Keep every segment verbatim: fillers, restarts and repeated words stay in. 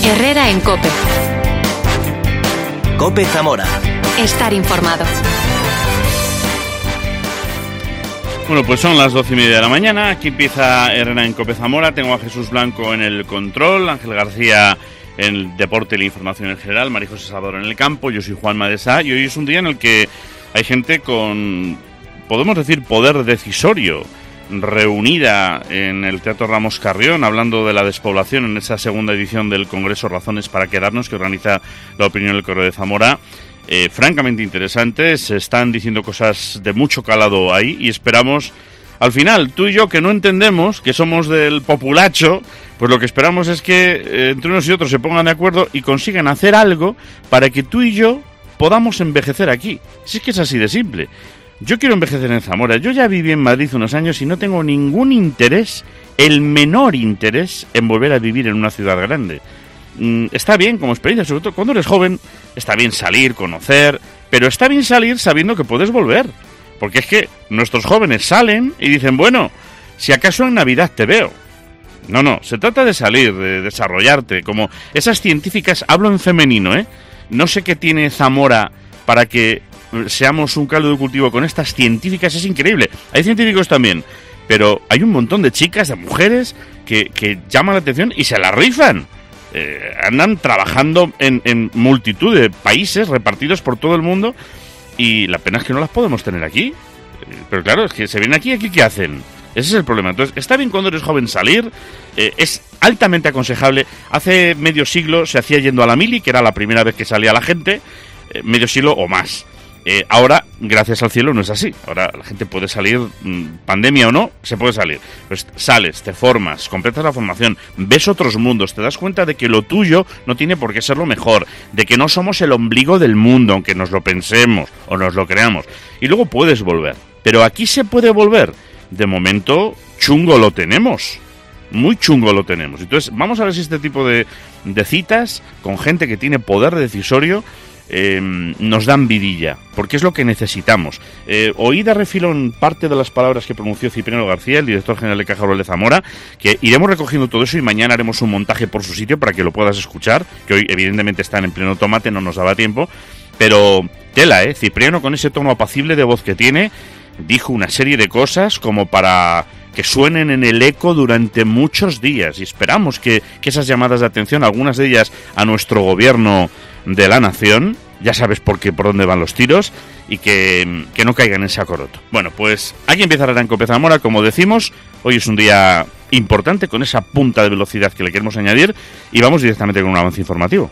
Herrera en COPE. COPE Zamora. Estar informado. Bueno, pues son las doce y media de la mañana. Aquí empieza Herrera en COPE Zamora. Tengo a Jesús Blanco en el control, Ángel García en el deporte y la información en general, María José Salvador en el campo. Yo soy Juan Madesá y hoy es un día en el que hay gente con, podemos decir, poder decisorio, reunida en el Teatro Ramos Carrión, hablando de la despoblación en esa segunda edición del Congreso Razones para Quedarnos, que organiza La Opinión del Correo de Zamora. Eh, francamente interesantes, se están diciendo cosas de mucho calado ahí y esperamos, al final, tú y yo que no entendemos, que somos del populacho, pues lo que esperamos es que eh, entre unos y otros se pongan de acuerdo y consigan hacer algo para que tú y yo podamos envejecer aquí. Si es que es así de simple. Yo quiero envejecer en Zamora. Yo ya viví en Madrid unos años y no tengo ningún interés, el menor interés, en volver a vivir en una ciudad grande. Mm, está bien como experiencia, sobre todo cuando eres joven, está bien salir, conocer, pero está bien salir sabiendo que puedes volver. Porque es que nuestros jóvenes salen y dicen, bueno, si acaso en Navidad te veo. No, no, se trata de salir, de desarrollarte, como esas científicas, hablo en femenino, ¿eh? No sé qué tiene Zamora para que seamos un caldo de cultivo con estas científicas, es increíble. Hay científicos también, pero hay un montón de chicas, de mujeres que, que llaman la atención y se la rifan. Eh, andan trabajando en, en multitud de países repartidos por todo el mundo y la pena es que no las podemos tener aquí. Eh, pero claro, es que se vienen aquí, ¿aquí qué hacen? Ese es el problema. Entonces, está bien cuando eres joven salir, eh, es altamente aconsejable. Hace medio siglo se hacía yendo a la mili, que era la primera vez que salía la gente, eh, medio siglo o más. Eh, ahora, gracias al cielo, no es así. Ahora la gente puede salir, mmm, pandemia o no, se puede salir. Pues sales, te formas, completas la formación, ves otros mundos, te das cuenta de que lo tuyo no tiene por qué ser lo mejor, de que no somos el ombligo del mundo, aunque nos lo pensemos o nos lo creamos. Y luego puedes volver. Pero aquí se puede volver. De momento, chungo lo tenemos. Muy chungo lo tenemos. Entonces, vamos a ver si este tipo de, de citas con gente que tiene poder decisorio Eh, nos dan vidilla, porque es lo que necesitamos. Eh, oí de refilón parte de las palabras que pronunció Cipriano García, el director general de Caja Rural de Zamora, que iremos recogiendo todo eso y mañana haremos un montaje por su sitio para que lo puedas escuchar, que hoy evidentemente están en pleno tomate, no nos daba tiempo, pero tela, ¿eh? Cipriano, con ese tono apacible de voz que tiene, dijo una serie de cosas como para que suenen en el eco durante muchos días, y esperamos que, que esas llamadas de atención, algunas de ellas a nuestro gobierno de la nación, ya sabes por qué, por dónde van los tiros, y que, que no caigan en saco roto. Bueno, pues aquí empieza Herrera en COPE Zamora, como decimos, hoy es un día importante con esa punta de velocidad que le queremos añadir, y vamos directamente con un avance informativo.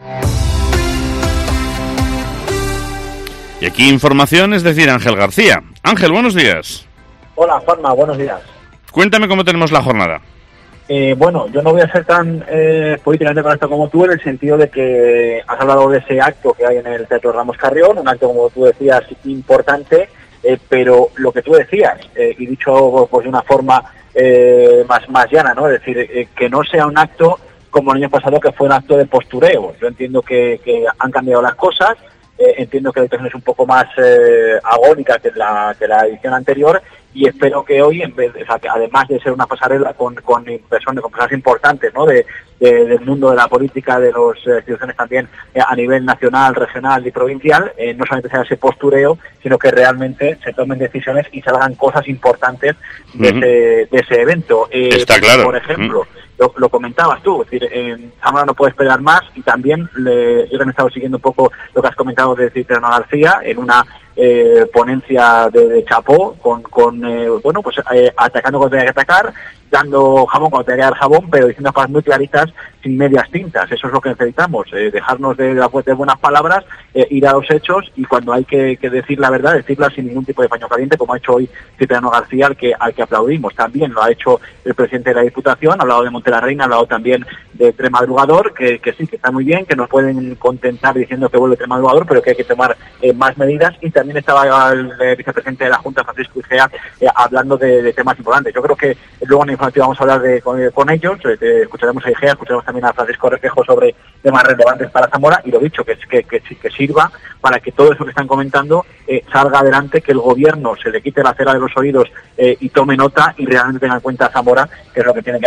Y aquí información, es decir, Ángel García. Ángel, buenos días. Hola, Juanma, buenos días. Cuéntame cómo tenemos la jornada. Eh, bueno, yo no voy a ser tan eh, políticamente correcto como tú, en el sentido de que has hablado de ese acto que hay en el Teatro Ramos Carrión, un acto, como tú decías, importante, eh, pero lo que tú decías, eh, y dicho pues de una forma eh, más, más llana, ¿no? Es decir, eh, que no sea un acto como el año pasado, que fue un acto de postureo. Yo entiendo que, que han cambiado las cosas, eh, entiendo que la edición es un poco más eh, agónica que la, que la edición anterior, y espero que hoy, en vez de, o sea, que además de ser una pasarela con, con personas, con personas importantes, ¿no?, de, de, del mundo de la política, de las eh, instituciones también eh, a nivel nacional, regional y provincial, eh, no solamente sea ese postureo, sino que realmente se tomen decisiones y se hagan cosas importantes de, uh-huh. ese, de ese evento. Eh, Está claro. Por ejemplo, uh-huh. lo, lo comentabas tú, es decir, eh, Zamora no puede esperar más, y también le, yo también he estado siguiendo un poco lo que has comentado de Cipriano García en una Eh, ponencia de, de chapó, con, con eh, bueno, pues eh, atacando cuando tenía que atacar, dando jamón cuando tenía que dar jabón, pero diciendo cosas muy claritas, sin medias tintas. Eso es lo que necesitamos, eh, dejarnos de, de buenas palabras, eh, ir a los hechos, y cuando hay que, que decir la verdad, decirla sin ningún tipo de paño caliente, como ha hecho hoy Cipriano García, al que, al que aplaudimos. También lo ha hecho el presidente de la Diputación, ha hablado de Montelarreina, ha hablado también de Tremadrugador, que, que sí, que está muy bien, que nos pueden contentar diciendo que vuelve Tremadrugador, pero que hay que tomar eh, más medidas. Y también estaba el eh, vicepresidente de la Junta, Francisco Igea, eh, hablando de, de temas importantes. Yo creo que luego en la informativa vamos a hablar de, con, con ellos, eh, escucharemos a Igea, escucharemos también a Francisco Requejo sobre temas relevantes para Zamora, y lo dicho, que, que, que, que sirva para que todo eso que están comentando eh, salga adelante, que el gobierno se le quite la cera de los oídos eh, y tome nota y realmente tenga en cuenta a Zamora, que es lo que tiene que hacer,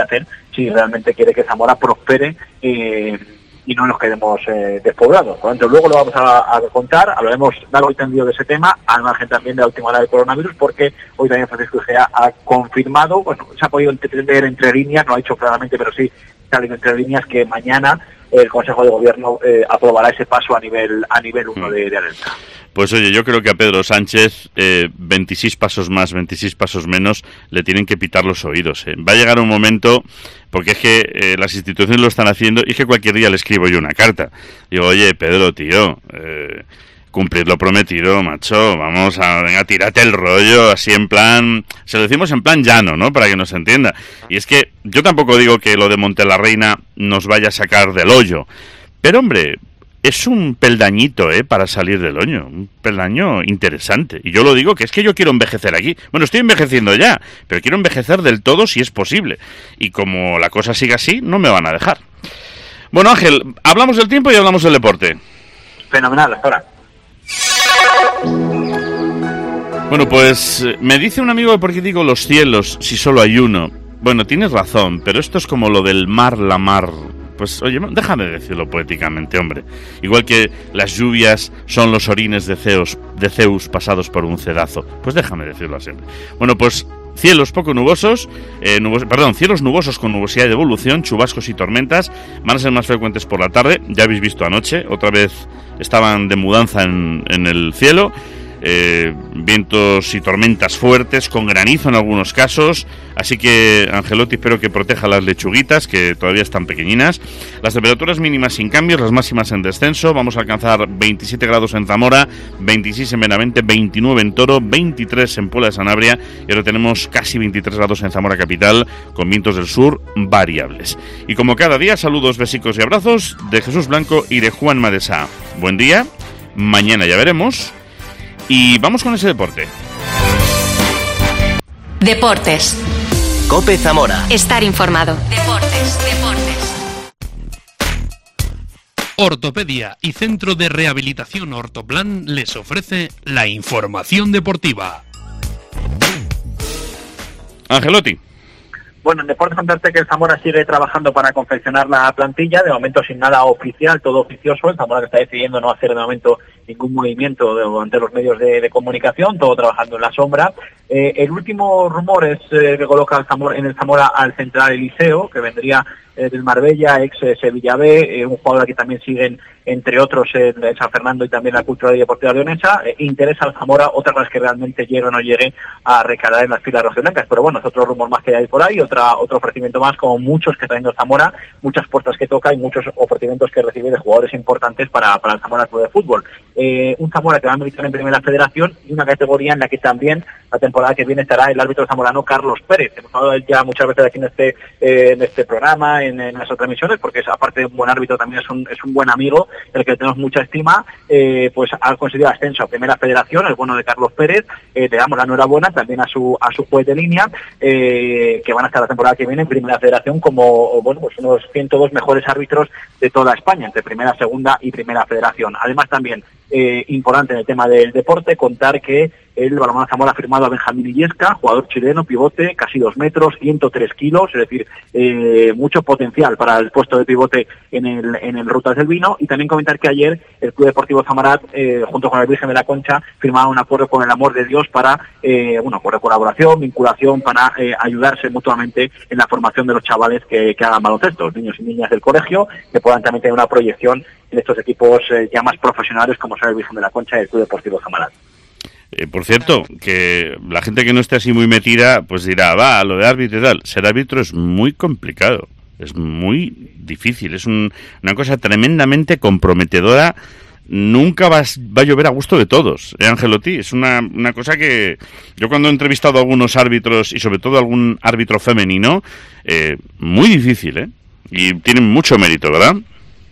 si realmente quiere que Zamora prospere eh, y no nos quedemos eh, despoblados. Por lo tanto, luego lo vamos a, a contar, hablaremos largo y tendido de ese tema, al margen también de la última hora del coronavirus, porque hoy también Francisco Igea ha confirmado, bueno, se ha podido entender entre líneas, no ha dicho claramente, pero sí se ha leído entre líneas que mañana el Consejo de Gobierno eh, aprobará ese paso a nivel a nivel uno de, de alerta. Pues oye, yo creo que a Pedro Sánchez eh, veintiséis pasos más, veintiséis pasos menos le tienen que pitar los oídos. ¿eh? Va a llegar un momento, porque es que eh, las instituciones lo están haciendo, y es que cualquier día le escribo yo una carta. Digo, oye, Pedro, tío, eh, cumplir lo prometido, macho, vamos a, venga, tírate el rollo, así en plan, se lo decimos en plan llano, ¿no?, para que nos entienda. Y es que yo tampoco digo que lo de Montelarreina nos vaya a sacar del hoyo, pero hombre, es un peldañito, ¿eh?, para salir del hoyo, un peldaño interesante. Y yo lo digo que es que yo quiero envejecer aquí. Bueno, estoy envejeciendo ya, pero quiero envejecer del todo si es posible. Y como la cosa sigue así, no me van a dejar. Bueno, Ángel, hablamos del tiempo y hablamos del deporte. Fenomenal, hasta ahora. Bueno, pues me dice un amigo, ¿por qué digo los cielos si solo hay uno? Bueno, tienes razón, pero esto es como lo del mar, la mar. Pues oye, déjame decirlo poéticamente, hombre. Igual que las lluvias son los orines de Zeus, de Zeus pasados por un cedazo. Pues déjame decirlo así. Bueno, pues cielos poco nubosos, eh, nubos, perdón, cielos nubosos con nubosidad de evolución, chubascos y tormentas, van a ser más frecuentes por la tarde. Ya habéis visto anoche, otra vez estaban de mudanza en, en el cielo. Eh, vientos y tormentas fuertes, con granizo en algunos casos, así que Angelotti, espero que proteja las lechuguitas, que todavía están pequeñinas. Las temperaturas mínimas sin cambios, las máximas en descenso. Vamos a alcanzar veintisiete grados en Zamora, veintiséis en Benavente, veintinueve en Toro, veintitrés en Puebla de Sanabria, y ahora tenemos casi veintitrés grados en Zamora capital, con vientos del sur variables. Y como cada día, saludos, besicos y abrazos de Jesús Blanco y de Juan Madesá. Buen día, mañana ya veremos. Y vamos con ese deporte. Deportes. COPE Zamora. Estar informado. Deportes, deportes. Ortopedia y Centro de Rehabilitación Ortoplan les ofrece la información deportiva. Angelotti. Bueno, en deportes contarte que el Zamora sigue trabajando para confeccionar la plantilla, de momento sin nada oficial, todo oficioso. El Zamora que está decidiendo no hacer de momento ningún movimiento de, ante los medios de, de comunicación, todo trabajando en la sombra. Eh, el último rumor es eh, que coloca el Zamora, en el Zamora al central Eliseo, que vendría eh, del Marbella, ex eh, Sevilla B, eh, un jugador que también siguen, entre otros, en eh, San Fernando y también la Cultural y Deportiva Leonesa. Eh, interesa al Zamora, otra cosa es que realmente llegue o no llegue a recalar en las filas rojiblancas, pero bueno, es otro rumor más que hay por ahí, otra otro ofrecimiento más, como muchos que está teniendo el Zamora, muchas puertas que toca y muchos ofrecimientos que recibe de jugadores importantes para, para el Zamora Club de Fútbol. Eh, un Zamora que va a militar en Primera Federación y una categoría en la que también la temporada que viene estará el árbitro zamorano Carlos Pérez. Hemos hablado de él ya muchas veces aquí en este eh, en este programa, en, en nuestras transmisiones, porque es, aparte de un buen árbitro, también es un, es un buen amigo, el que tenemos mucha estima. Eh, pues ha conseguido ascenso a Primera Federación, el bueno de Carlos Pérez. Eh, le damos la enhorabuena también a su a su juez de línea, eh, que van a estar la temporada que viene en Primera Federación como, bueno, pues unos ciento dos mejores árbitros de toda España, entre Primera, Segunda y Primera Federación. Además también, eh, importante en el tema del deporte, contar que el Balonmano Zamora ha firmado a Benjamín Illesca, jugador chileno, pivote, casi dos metros, ciento tres kilos, es decir, eh, mucho potencial para el puesto de pivote en el en el Rutas del Vino. Y también comentar que ayer el Club Deportivo Zamarat, eh, junto con el Virgen de la Concha, firmaba un acuerdo con el Amor de Dios para, eh, bueno, acuerdo de colaboración, vinculación, para eh, ayudarse mutuamente en la formación de los chavales que, que hagan baloncesto, los niños y niñas del colegio, que puedan también tener una proyección en estos equipos eh, ya más profesionales como son el Virgen de la Concha y el Club Deportivo Zamarat. Eh, por cierto, que la gente que no esté así muy metida, pues dirá, va, lo de árbitro y tal. Ser árbitro es muy complicado, es muy difícil, es un, una cosa tremendamente comprometedora. Nunca va, va a llover a gusto de todos, ¿eh, Angelotti? Es una, una cosa que yo cuando he entrevistado a algunos árbitros, y sobre todo a algún árbitro femenino, eh, muy difícil, ¿eh? Y tienen mucho mérito, ¿verdad?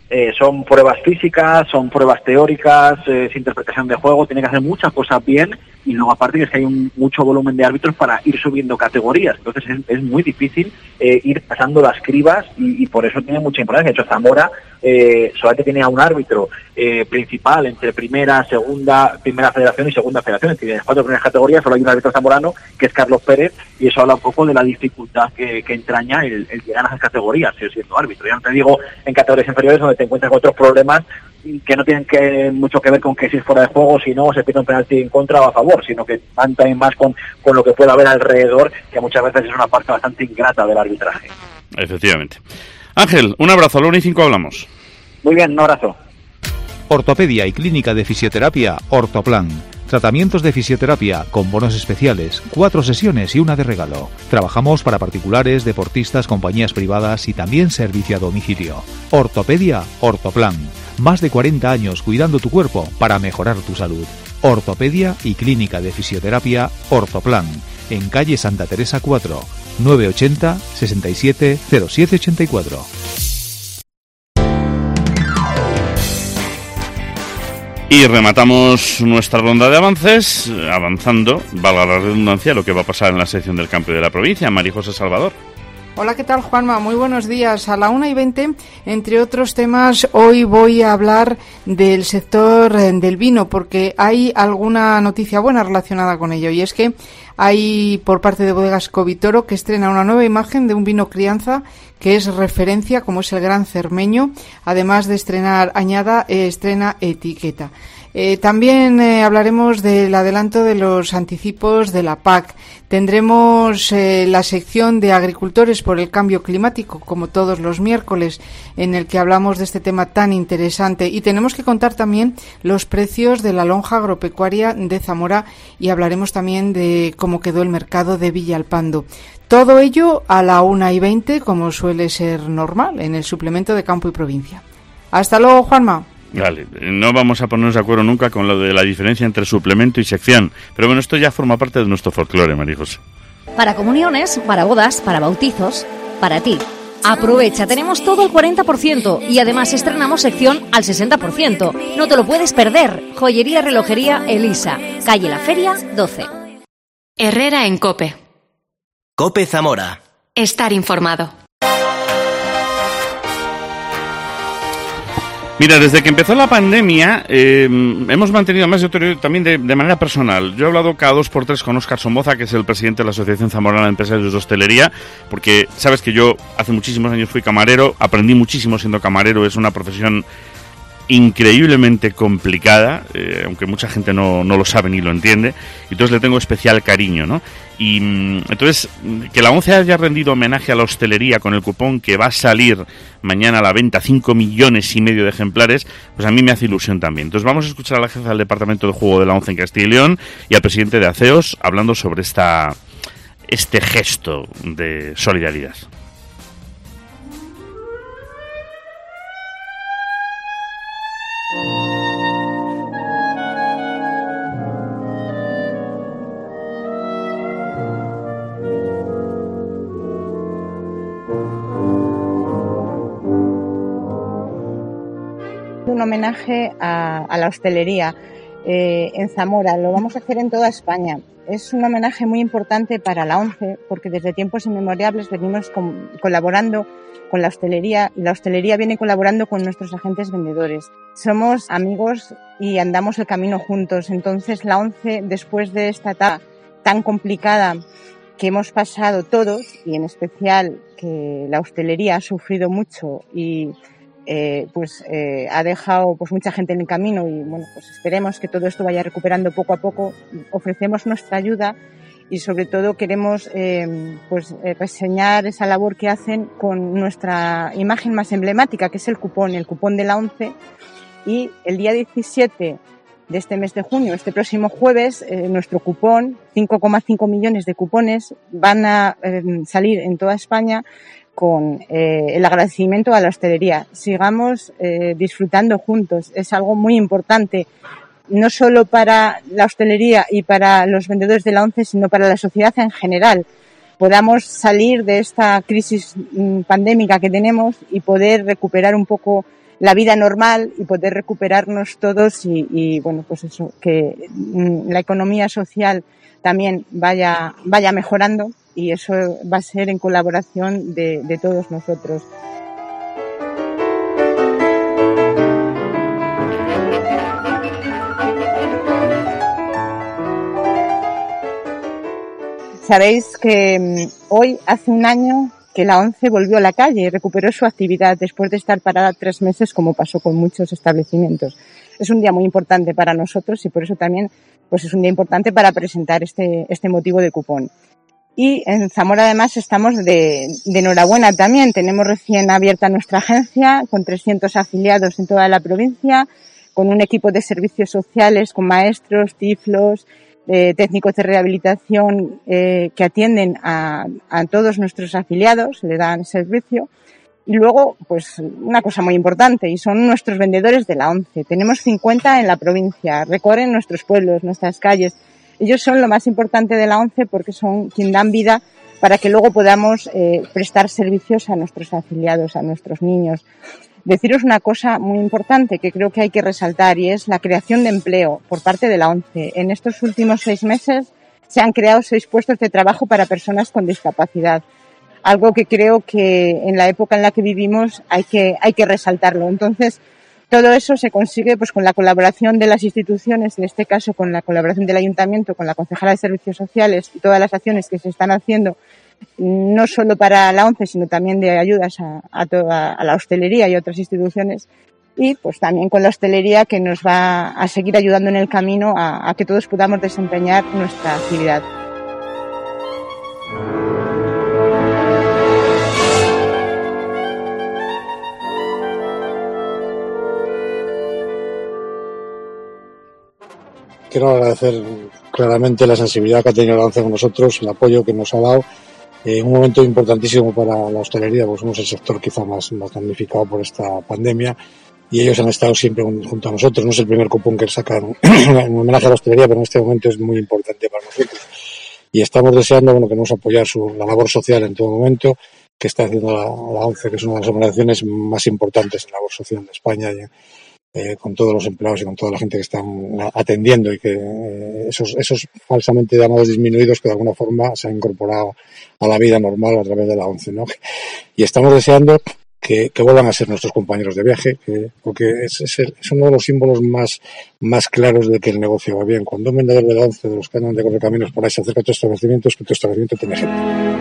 Eh, son pruebas físicas, son pruebas teóricas, eh, es interpretación de juego, tiene que hacer muchas cosas bien y luego aparte que es que hay un, mucho volumen de árbitros para ir subiendo categorías, entonces es, es muy difícil eh, ir pasando las cribas y, y por eso tiene mucha importancia. De hecho, Zamora eh, solamente tiene a un árbitro eh, principal entre primera, segunda, primera federación y segunda federación, es decir, en las cuatro primeras categorías solo hay un árbitro zamorano que es Carlos Pérez y eso habla un poco de la dificultad que, que entraña el, el llegar a esas categorías, siendo árbitro. Ya no te digo en categorías inferiores donde te encuentras con otros problemas que no tienen que mucho que ver con que si es fuera de juego, si no, se pide un penalti en contra o a favor, sino que van también más con, con lo que puede haber alrededor, que muchas veces es una parte bastante ingrata del arbitraje. Efectivamente. Ángel, un abrazo, a la una y cinco hablamos. Muy bien, un abrazo. Ortopedia y clínica de fisioterapia Ortoplan. Tratamientos de fisioterapia con bonos especiales, cuatro sesiones y una de regalo. Trabajamos para particulares, deportistas, compañías privadas y también servicio a domicilio. Ortopedia Ortoplan. Más de cuarenta años cuidando tu cuerpo para mejorar tu salud. Ortopedia y clínica de fisioterapia Ortoplan. En calle Santa Teresa cuatro, nueve ochenta, sesenta y siete, cero siete ochenta y cuatro. Y rematamos nuestra ronda de avances, avanzando, valga la redundancia, lo que va a pasar en la sección del campo y de la provincia. María José Salvador. Hola, ¿qué tal, Juanma? Muy buenos días. A la una y veinte, entre otros temas, hoy voy a hablar del sector del vino, porque hay alguna noticia buena relacionada con ello, y es que hay, por parte de Bodegas Covitoro, que estrena una nueva imagen de un vino crianza que es referencia, como es el Gran Cermeño. Además de estrenar añada, eh, estrena etiqueta. Eh, también eh, hablaremos del adelanto de los anticipos de la P A C. Tendremos eh, la sección de agricultores por el cambio climático, como todos los miércoles, en el que hablamos de este tema tan interesante. Y tenemos que contar también los precios de la lonja agropecuaria de Zamora y hablaremos también de cómo quedó el mercado de Villalpando. Todo ello a la una y veinte, como suele ser normal, en el suplemento de Campo y Provincia. Hasta luego, Juanma. Vale, no vamos a ponernos de acuerdo nunca con lo de la diferencia entre suplemento y sección, pero bueno, esto ya forma parte de nuestro folclore, María José. Para comuniones, para bodas, para bautizos, para ti. Aprovecha, tenemos todo al cuarenta por ciento y además estrenamos sección al sesenta por ciento. No te lo puedes perder. Joyería Relojería Elisa, calle La Feria, doce. Herrera en COPE. COPE Zamora. Estar informado. Mira, desde que empezó la pandemia eh, hemos mantenido, más yo también de, de manera personal, yo he hablado cada dos por tres con Óscar Somoza, que es el presidente de la Asociación Zamorana de Empresarios de Hostelería, porque sabes que yo hace muchísimos años fui camarero, aprendí muchísimo siendo camarero, es una profesión increíblemente complicada, eh, aunque mucha gente no, no lo sabe ni lo entiende, y entonces le tengo especial cariño, ¿no? Y entonces, que la ONCE haya rendido homenaje a la hostelería con el cupón que va a salir mañana a la venta, cinco millones y medio de ejemplares, pues a mí me hace ilusión también. Entonces vamos a escuchar a la jefa del Departamento de Juego de la ONCE en Castilla y León y al presidente de ACEOS hablando sobre esta este gesto de solidaridad. Un homenaje a, a la hostelería eh, en Zamora. Lo vamos a hacer en toda España. Es un homenaje muy importante para la ONCE porque desde tiempos inmemorables venimos con, colaborando con la hostelería y la hostelería viene colaborando con nuestros agentes vendedores. Somos amigos y andamos el camino juntos. Entonces la ONCE, después de esta etapa tan complicada que hemos pasado todos y en especial que la hostelería ha sufrido mucho y Eh, pues eh, ha dejado pues mucha gente en el camino y bueno, pues esperemos que todo esto vaya recuperando poco a poco. Ofrecemos nuestra ayuda y sobre todo queremos eh, pues eh, reseñar esa labor que hacen con nuestra imagen más emblemática, que es el cupón, el cupón de la ONCE. Y el día diecisiete de este mes de junio, este próximo jueves, eh, nuestro cupón, cinco coma cinco millones de cupones, van a eh, salir en toda España con eh, el agradecimiento a la hostelería. Sigamos eh, disfrutando juntos. Es algo muy importante, no solo para la hostelería y para los vendedores de la ONCE, sino para la sociedad en general. Podamos salir de esta crisis mm, pandémica que tenemos y poder recuperar un poco la vida normal y poder recuperarnos todos y, y bueno, pues eso, que la economía social también vaya, vaya mejorando, y eso va a ser en colaboración de, de todos nosotros. Sabéis que hoy hace un año que la ONCE volvió a la calle y recuperó su actividad después de estar parada tres meses, como pasó con muchos establecimientos. Es un día muy importante para nosotros y por eso también pues es un día importante para presentar este, este motivo de cupón. Y en Zamora además estamos de, de enhorabuena también. Tenemos recién abierta nuestra agencia con trescientos afiliados en toda la provincia, con un equipo de servicios sociales, con maestros, tiflos, Eh, técnicos de rehabilitación eh, que atienden a, a todos nuestros afiliados, le dan servicio. Y luego, pues una cosa muy importante, y son nuestros vendedores de la ONCE. Tenemos cincuenta en la provincia, recorren nuestros pueblos, nuestras calles. Ellos son lo más importante de la ONCE porque son quien dan vida para que luego podamos eh, prestar servicios a nuestros afiliados, a nuestros niños. Deciros una cosa muy importante que creo que hay que resaltar, y es la creación de empleo por parte de la ONCE. En estos últimos seis meses se han creado seis puestos de trabajo para personas con discapacidad, algo que creo que en la época en la que vivimos hay que, hay que resaltarlo. Entonces, todo eso se consigue pues con la colaboración de las instituciones, en este caso con la colaboración del Ayuntamiento, con la Concejala de Servicios Sociales y todas las acciones que se están haciendo, no solo para la ONCE, sino también de ayudas a, a toda a la hostelería y otras instituciones, y pues también con la hostelería, que nos va a seguir ayudando en el camino a, a que todos podamos desempeñar nuestra actividad. Quiero agradecer claramente la sensibilidad que ha tenido la ONCE con nosotros, el apoyo que nos ha dado. Eh, un momento importantísimo para la hostelería, porque somos el sector quizá más, más damnificado por esta pandemia, y ellos han estado siempre junto a nosotros. No es el primer cupón que sacan en homenaje a la hostelería, pero en este momento es muy importante para nosotros. Y estamos deseando bueno, que nos apoyar su, la labor social en todo momento que está haciendo la, la ONCE, que es una de las organizaciones más importantes en labor social de España, y, eh, con todos los empleados y con toda la gente que están atendiendo, y que eh, esos, esos falsamente llamados disminuidos que de alguna forma se han incorporado a la vida normal a través de la ONCE, ¿no? Y estamos deseando que, que vuelvan a ser nuestros compañeros de viaje, que, porque es, es, el, es uno de los símbolos más, más claros de que el negocio va bien. Cuando un vendedor de la ONCE, de los que andan de correcaminos por ahí, se acerca a tu establecimiento, es que tu establecimiento tiene gente.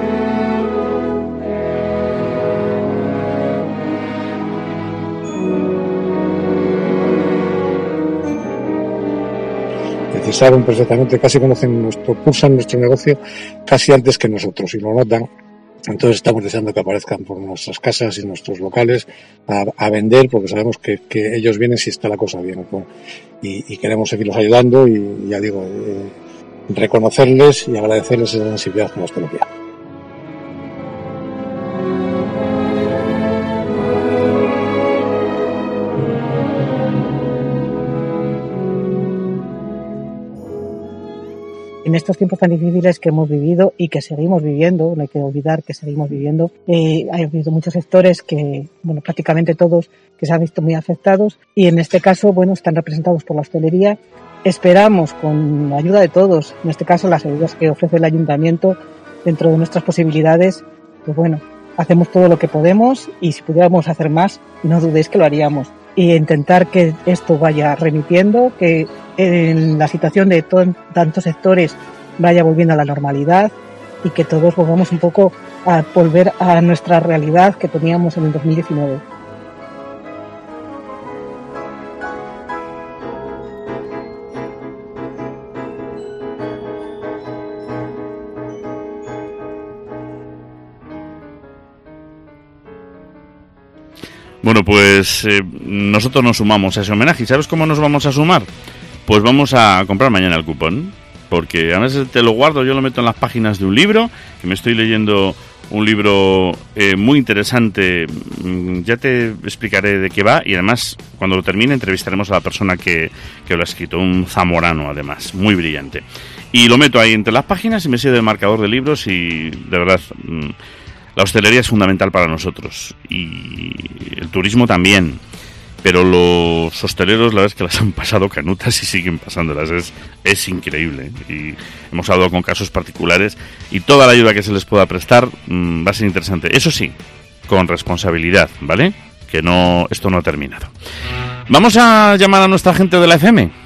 Saben perfectamente, casi conocen nuestro, pulsan nuestro negocio casi antes que nosotros, y lo notan. Entonces estamos deseando que aparezcan por nuestras casas y nuestros locales a, a vender, porque sabemos que, que ellos vienen si está la cosa bien, ¿no? y, y queremos seguirlos ayudando, y ya digo, eh, reconocerles y agradecerles esa sensibilidad con la hostelería. En estos tiempos tan difíciles que hemos vivido y que seguimos viviendo, no hay que olvidar que seguimos viviendo, eh, ha habido muchos sectores que, bueno, prácticamente todos, que se han visto muy afectados, y en este caso, bueno, están representados por la hostelería. Esperamos, con la ayuda de todos, en este caso las ayudas que ofrece el Ayuntamiento, dentro de nuestras posibilidades, pues bueno, hacemos todo lo que podemos, y si pudiéramos hacer más, no dudéis que lo haríamos. Y intentar que esto vaya remitiendo, que en la situación de todo, tantos sectores vaya volviendo a la normalidad, y que todos volvamos un poco a volver a nuestra realidad que teníamos en el dos mil diecinueve. Bueno, pues eh, nosotros nos sumamos a ese homenaje. ¿Y sabes cómo nos vamos a sumar? Pues vamos a comprar mañana el cupón, porque a veces te lo guardo, yo lo meto en las páginas de un libro, que me estoy leyendo un libro eh, muy interesante. Ya te explicaré de qué va, y además cuando lo termine entrevistaremos a la persona que, que lo ha escrito, un zamorano además, muy brillante. Y lo meto ahí entre las páginas y me sirve de marcador de libros, y de verdad... Mmm, la hostelería es fundamental para nosotros, y el turismo también. pero los hosteleros la verdad es que las han pasado canutas y siguen pasándolas, es, es increíble, ¿eh? Y hemos hablado con casos particulares y toda la ayuda que se les pueda prestar mmm, va a ser interesante, eso sí, con responsabilidad, ¿vale? Que no, esto no ha terminado. Vamos a llamar a nuestra gente de la F M.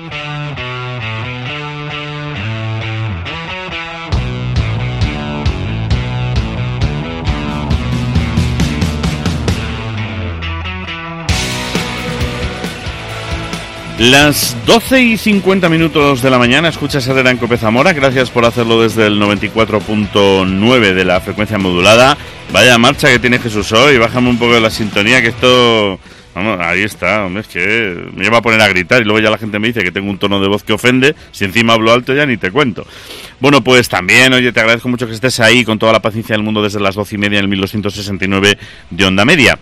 Las doce y cincuenta minutos de la mañana, escuchas Herrera en Cope Zamora. Gracias por hacerlo desde el noventa y cuatro punto nueve de la frecuencia modulada. Vaya marcha que tiene Jesús hoy, bájame un poco de la sintonía, que esto... Vamos, ahí está, hombre, es que me lleva a poner a gritar y luego ya la gente me dice que tengo un tono de voz que ofende. Si encima hablo alto ya ni te cuento. Bueno, pues también, oye, te agradezco mucho que estés ahí con toda la paciencia del mundo desde las doce y media en el mil doscientos sesenta y nueve de Onda Media.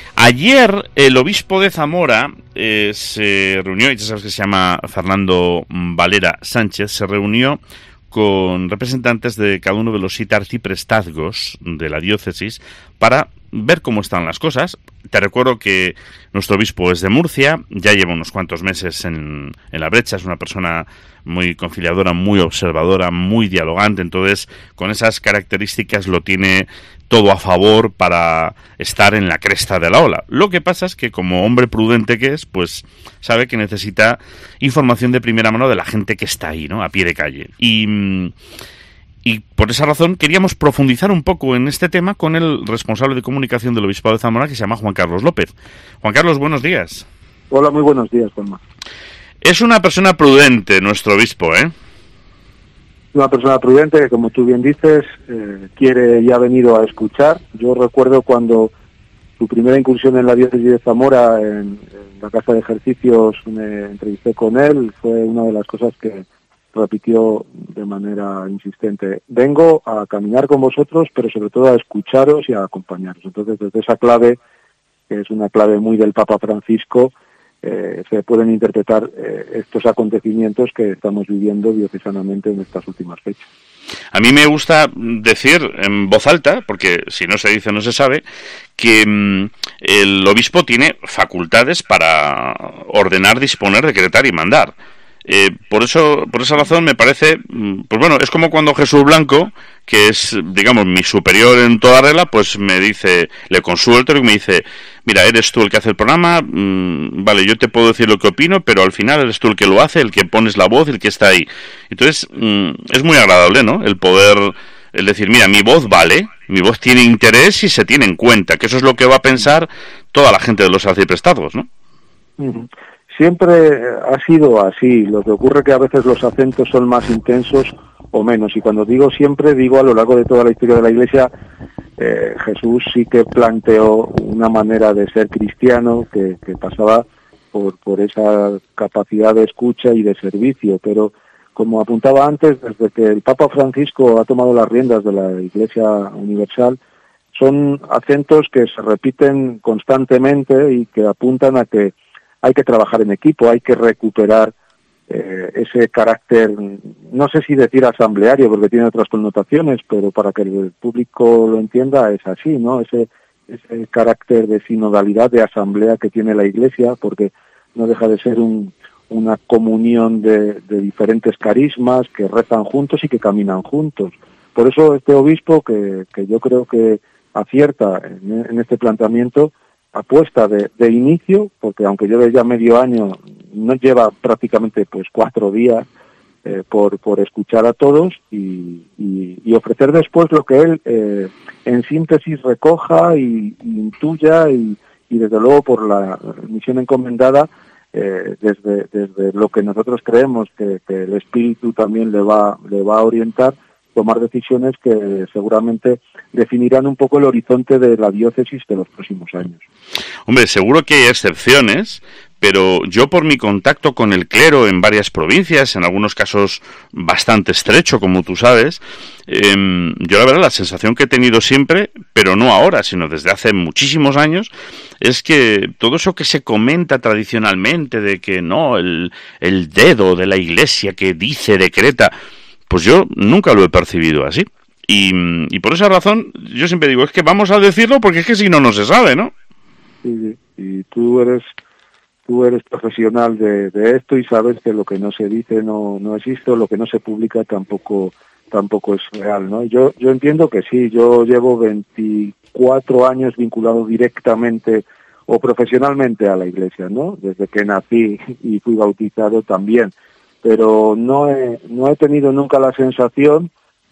Ayer el obispo de Zamora eh, se reunió, y ya sabes que se llama Fernando Valera Sánchez, se reunió con representantes de cada uno de los siete arciprestazgos de la diócesis para ver cómo están las cosas. Te recuerdo que nuestro obispo es de Murcia, ya lleva unos cuantos meses en, en la brecha, es una persona muy conciliadora, muy observadora, muy dialogante, entonces con esas características lo tiene todo a favor para estar en la cresta de la ola. Lo que pasa es que como hombre prudente que es, pues sabe que necesita información de primera mano de la gente que está ahí, ¿no? A pie de calle. Y... Y por esa razón queríamos profundizar un poco en este tema con el responsable de comunicación del Obispado de Zamora, que se llama Juan Carlos López. Juan Carlos, buenos días. Hola, muy buenos días, Juanma. Es una persona prudente, nuestro obispo, ¿eh? Una persona prudente que, como tú bien dices, eh, quiere y ha venido a escuchar. Yo recuerdo cuando su primera incursión en la diócesis de Zamora, en, en la Casa de Ejercicios, me entrevisté con él, fue una de las cosas que repitió de manera insistente: vengo a caminar con vosotros, pero sobre todo a escucharos y a acompañaros. Entonces, desde esa clave, que es una clave muy del Papa Francisco, eh, se pueden interpretar eh, estos acontecimientos que estamos viviendo diocesanamente en estas últimas fechas. A mí me gusta decir en voz alta, porque si no se dice no se sabe, que mmm, el obispo tiene facultades para ordenar, disponer, decretar y mandar. Eh, por eso, por esa razón me parece, pues bueno, es como cuando Jesús Blanco, que es, digamos, mi superior en toda regla, pues me dice, le consulto y me dice: mira, eres tú el que hace el programa, mmm, vale, yo te puedo decir lo que opino, pero al final eres tú el que lo hace, el que pones la voz, el que está ahí. Entonces, mmm, es muy agradable, ¿no?, el poder, el decir, mira, mi voz vale, mi voz tiene interés y se tiene en cuenta, que eso es lo que va a pensar toda la gente de los arciprestados, ¿no? Uh-huh. Siempre ha sido así. Lo que ocurre que a veces los acentos son más intensos o menos. Y cuando digo siempre, digo a lo largo de toda la historia de la Iglesia. eh, Jesús sí que planteó una manera de ser cristiano que, que pasaba por, por esa capacidad de escucha y de servicio. Pero, como apuntaba antes, desde que el Papa Francisco ha tomado las riendas de la Iglesia Universal, son acentos que se repiten constantemente y que apuntan a que hay que trabajar en equipo, hay que recuperar eh, ese carácter, no sé si decir asambleario, porque tiene otras connotaciones, pero para que el público lo entienda es así, ¿no? Ese, ese carácter de sinodalidad, de asamblea que tiene la Iglesia, porque no deja de ser un, una comunión de, de diferentes carismas que rezan juntos y que caminan juntos. Por eso este obispo, que, que yo creo que acierta en, en este planteamiento, apuesta de, de inicio, porque aunque lleve ya medio año, no lleva prácticamente pues cuatro días eh, por, por escuchar a todos y, y, y ofrecer después lo que él eh, en síntesis recoja y, y intuya y, y desde luego por la misión encomendada, eh, desde, desde lo que nosotros creemos que, que el Espíritu también le va, le va a orientar, tomar decisiones que seguramente definirán un poco el horizonte de la diócesis de los próximos años. Hombre, seguro que hay excepciones, pero yo por mi contacto con el clero en varias provincias, en algunos casos bastante estrecho, como tú sabes, eh, yo la verdad la sensación que he tenido siempre, pero no ahora, sino desde hace muchísimos años, es que todo eso que se comenta tradicionalmente de que no, el, el dedo de la Iglesia que dice, decreta, pues yo nunca lo he percibido así. Y, y por esa razón yo siempre digo, es que vamos a decirlo porque es que si no, no se sabe, ¿no? Sí, y tú eres tú eres profesional de, de esto y sabes que lo que no se dice no no existe, o lo que no se publica tampoco tampoco es real, ¿no? Yo yo entiendo que sí, yo llevo veinticuatro años vinculado directamente o profesionalmente a la Iglesia, ¿no? Desde que nací y fui bautizado también, pero no he no he tenido nunca la sensación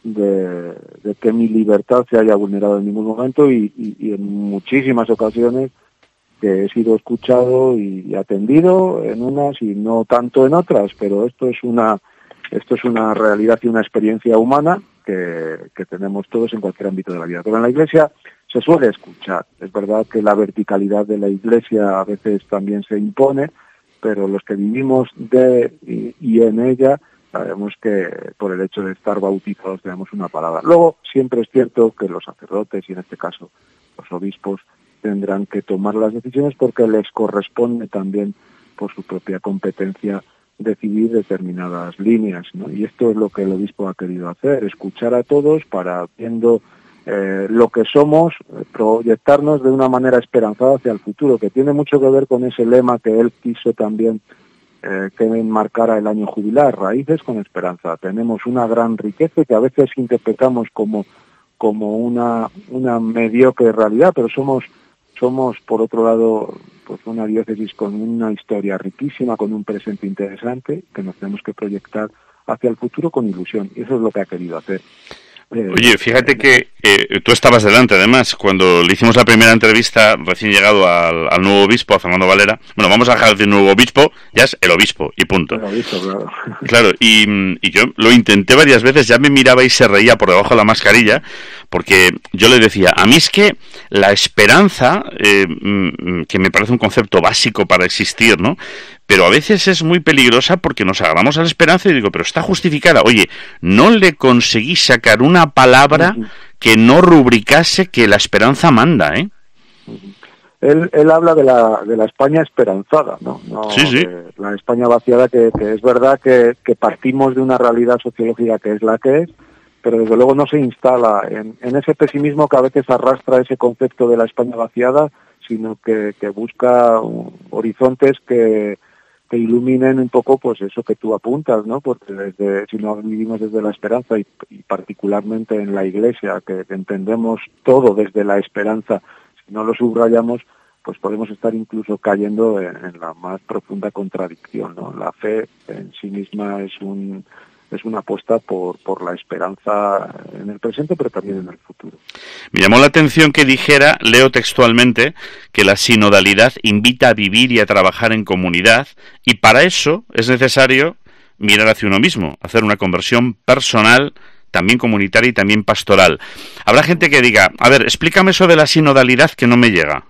de, de que mi libertad se haya vulnerado en ningún momento, y, y, y en muchísimas ocasiones que he sido escuchado y atendido en unas y no tanto en otras, pero esto es una esto es una realidad y una experiencia humana que, que tenemos todos en cualquier ámbito de la vida. Pero en la Iglesia se suele escuchar. Es verdad que la verticalidad de la Iglesia a veces también se impone, pero los que vivimos de y, y en ella sabemos que por el hecho de estar bautizados tenemos una palabra. Luego, siempre es cierto que los sacerdotes, y en este caso los obispos, tendrán que tomar las decisiones porque les corresponde también, por su propia competencia, decidir determinadas líneas, ¿no? Y esto es lo que el obispo ha querido hacer, escuchar a todos para, viendo eh, lo que somos, proyectarnos de una manera esperanzada hacia el futuro, que tiene mucho que ver con ese lema que él quiso también eh, que enmarcara el año jubilar, raíces con esperanza. Tenemos una gran riqueza que a veces interpretamos como, como una, una mediocre realidad, pero somos Somos, por otro lado, pues una diócesis con una historia riquísima, con un presente interesante, que nos tenemos que proyectar hacia el futuro con ilusión. Y eso es lo que ha querido hacer. Eh, Oye, fíjate que eh, tú estabas delante, además, cuando le hicimos la primera entrevista, recién llegado al, al nuevo obispo, a Fernando Valera. Bueno, vamos a dejar de nuevo obispo, ya es el obispo, y punto. El obispo, claro. Claro, y, y yo lo intenté varias veces, ya me miraba y se reía por debajo de la mascarilla, porque yo le decía, a mí es que la esperanza, eh, que me parece un concepto básico para existir, ¿no?, pero a veces es muy peligrosa porque nos agarramos a la esperanza y digo, pero está justificada. Oye, no le conseguí sacar una palabra uh-huh. que no rubricase que la esperanza manda, ¿eh? Uh-huh. Él, él habla de la, de la España esperanzada, ¿no? no sí, sí. De la España vaciada, que, que es verdad que, que partimos de una realidad sociológica que es la que es, pero desde luego no se instala en, en ese pesimismo que a veces arrastra ese concepto de la España vaciada, sino que, que busca horizontes que que iluminen un poco pues eso que tú apuntas, ¿no? Porque desde, si no vivimos desde la esperanza y, y particularmente en la Iglesia, que entendemos todo desde la esperanza, si no lo subrayamos, pues podemos estar incluso cayendo en, en la más profunda contradicción, ¿no? La fe en sí misma es un es una apuesta por, por la esperanza en el presente, pero también en el futuro. Me llamó la atención que dijera, leo textualmente, que la sinodalidad invita a vivir y a trabajar en comunidad, y para eso es necesario mirar hacia uno mismo, hacer una conversión personal, también comunitaria y también pastoral. Habrá gente que diga, a ver, explícame eso de la sinodalidad que no me llega.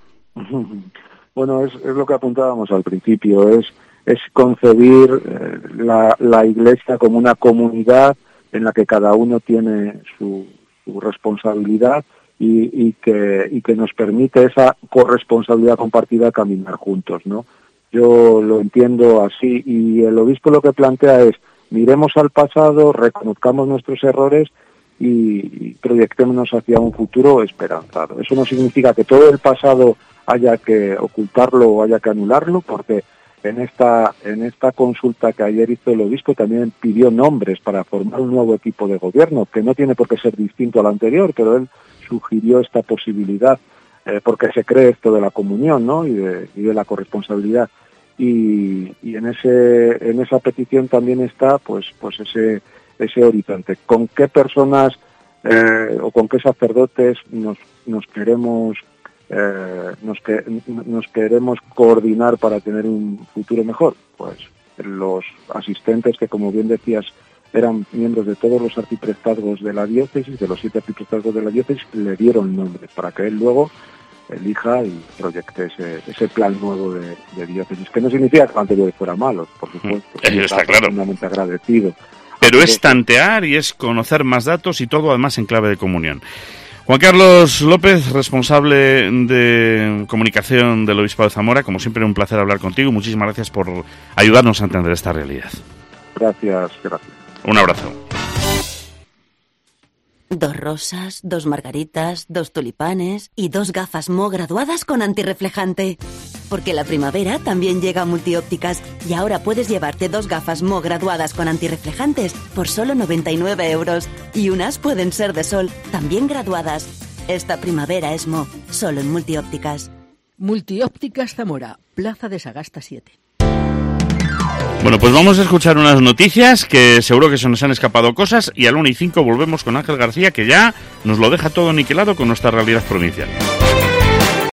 Bueno, es, es lo que apuntábamos al principio, es es concebir eh, la, la Iglesia como una comunidad en la que cada uno tiene su, su responsabilidad y, y, que, y que nos permite esa corresponsabilidad compartida caminar juntos, ¿no? Yo lo entiendo así, y el obispo lo que plantea es, miremos al pasado, reconozcamos nuestros errores y, y proyectémonos hacia un futuro esperanzado. Eso no significa que todo el pasado haya que ocultarlo o haya que anularlo, porque En esta, en esta consulta que ayer hizo el obispo también pidió nombres para formar un nuevo equipo de gobierno, que no tiene por qué ser distinto al anterior, pero él sugirió esta posibilidad, eh, porque se cree esto de la comunión, ¿no?, y de, y de la corresponsabilidad. Y, y en ese, en esa petición también está, pues, pues ese, ese horizonte. ¿Con qué personas eh, o con qué sacerdotes nos, nos queremos Eh, nos, que, nos queremos coordinar para tener un futuro mejor? Pues los asistentes, que como bien decías eran miembros de todos los arciprestazgos de la diócesis, de los siete arciprestazgos de la diócesis, le dieron nombres para que él luego elija y proyecte ese, ese plan nuevo de, de diócesis, que no significa que el anterior fuera malo, por supuesto. Eso está claro. Profundamente agradecido. Pero es tantear y es conocer más datos y todo además en clave de comunión. Juan Carlos López, responsable de comunicación del Obispado de Zamora, como siempre un placer hablar contigo. Muchísimas gracias por ayudarnos a entender esta realidad. Gracias, gracias. Un abrazo. Dos rosas, dos margaritas, dos tulipanes y dos gafas Mo graduadas con antirreflejante. porque la primavera también llega a Multiópticas y ahora puedes llevarte dos gafas Mo graduadas con antirreflejantes por solo noventa y nueve euros y unas pueden ser de sol, también graduadas. Esta primavera es Mo, solo en Multiópticas. Multiópticas Zamora, Plaza de Sagasta siete. Bueno, pues vamos a escuchar unas noticias que seguro que se nos han escapado cosas y a la una y cinco volvemos con Ángel García, que ya nos lo deja todo aniquilado con nuestra realidad provincial.